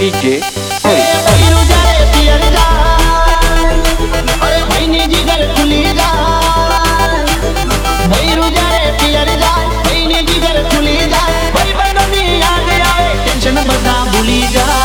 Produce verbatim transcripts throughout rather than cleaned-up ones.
DJ બધા ભૂલી જા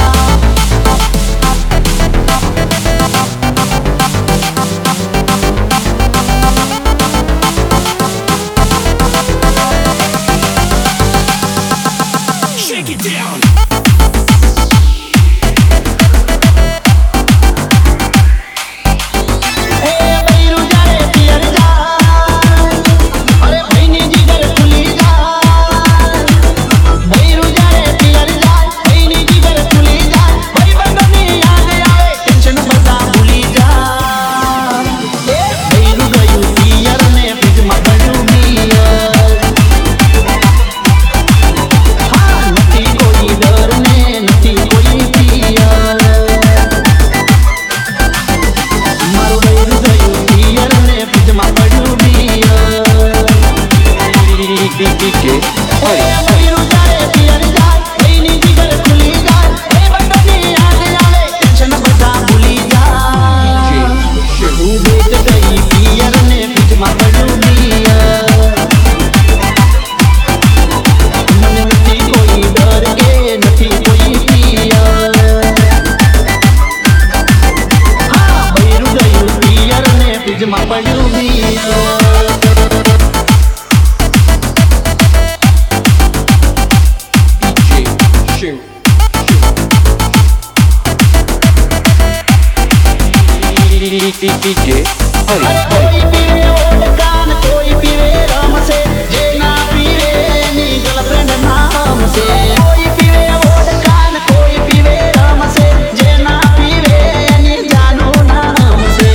ડીજે કોઈ પીવે ઓડકાન કોઈ પીવે રમશે જે ના પીવે એની ગર્લફ્રેન્ડ નામશે કોઈ પીવે ઓડકાન કોઈ પીવે રમશે જે ના પીવે એની જાનું નામશે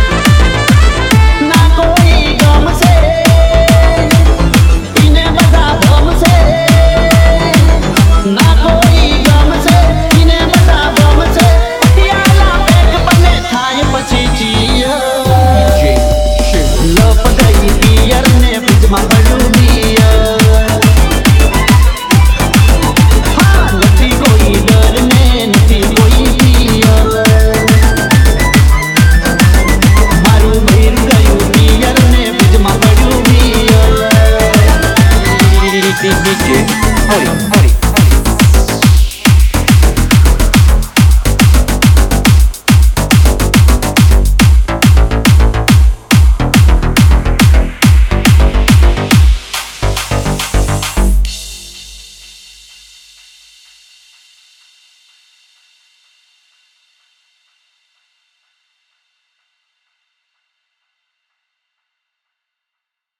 ના કોઈ ગમશે ઈને બધા ગમશે ના કોઈ ગમશે ઈને બધા ગમશે પિયાલા પેક બને થાય પછી ડીજે